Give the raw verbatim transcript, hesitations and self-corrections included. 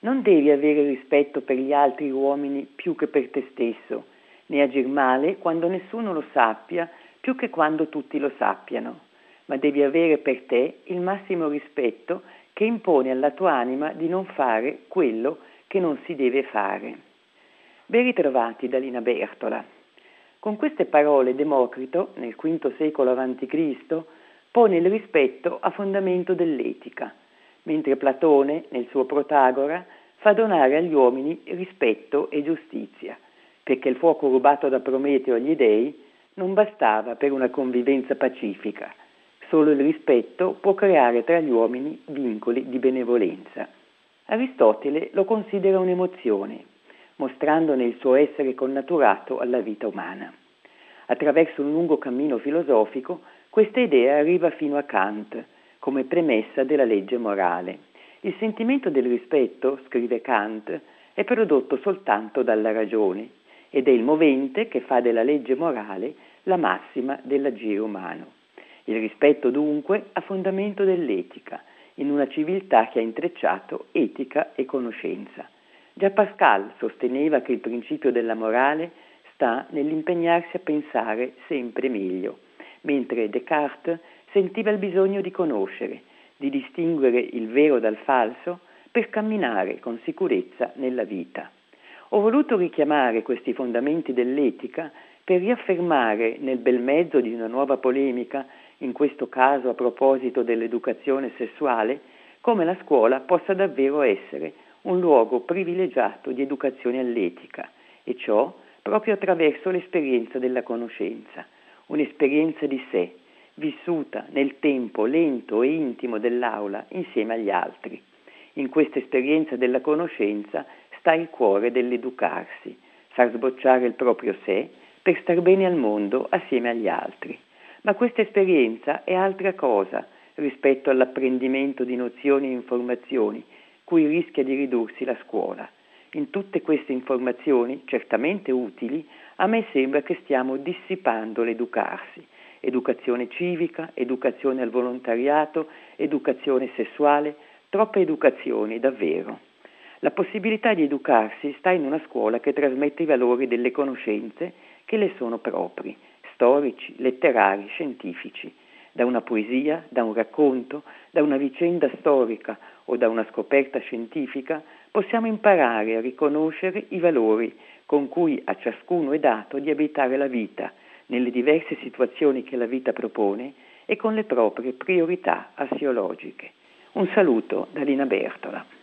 Non devi avere rispetto per gli altri uomini più che per te stesso, né agir male quando nessuno lo sappia più che quando tutti lo sappiano, ma devi avere per te il massimo rispetto che impone alla tua anima di non fare quello che non si deve fare. Ben ritrovati da Lina Bertola. Con queste parole Democrito, nel quinto secolo avanti Cristo, pone il rispetto a fondamento dell'etica, mentre Platone, nel suo Protagora, fa donare agli uomini rispetto e giustizia, perché il fuoco rubato da Prometeo agli dei non bastava per una convivenza pacifica. Solo il rispetto può creare tra gli uomini vincoli di benevolenza. Aristotele lo considera un'emozione, mostrandone il suo essere connaturato alla vita umana. Attraverso un lungo cammino filosofico, questa idea arriva fino a Kant, come premessa della legge morale. Il sentimento del rispetto, scrive Kant, è prodotto soltanto dalla ragione ed è il movente che fa della legge morale la massima dell'agire umano. Il rispetto dunque a fondamento dell'etica, in una civiltà che ha intrecciato etica e conoscenza. Già Pascal sosteneva che il principio della morale sta nell'impegnarsi a pensare sempre meglio, mentre Descartes sentiva il bisogno di conoscere, di distinguere il vero dal falso per camminare con sicurezza nella vita. Ho voluto richiamare questi fondamenti dell'etica per riaffermare nel bel mezzo di una nuova polemica, in questo caso a proposito dell'educazione sessuale, come la scuola possa davvero essere un luogo privilegiato di educazione all'etica, e ciò proprio attraverso l'esperienza della conoscenza, un'esperienza di sé, vissuta nel tempo lento e intimo dell'aula insieme agli altri. In questa esperienza della conoscenza sta il cuore dell'educarsi, far sbocciare il proprio sé per star bene al mondo assieme agli altri. Ma questa esperienza è altra cosa rispetto all'apprendimento di nozioni e informazioni cui rischia di ridursi la scuola. In tutte queste informazioni, certamente utili, a me sembra che stiamo dissipando l'educarsi. Educazione civica, educazione al volontariato, educazione sessuale, troppe educazioni davvero. La possibilità di educarsi sta in una scuola che trasmette i valori delle conoscenze che le sono propri, storici, letterari, scientifici. Da una poesia, da un racconto, da una vicenda storica o da una scoperta scientifica possiamo imparare a riconoscere i valori con cui a ciascuno è dato di abitare la vita nelle diverse situazioni che la vita propone e con le proprie priorità assiologiche. Un saluto da Lina Bertola.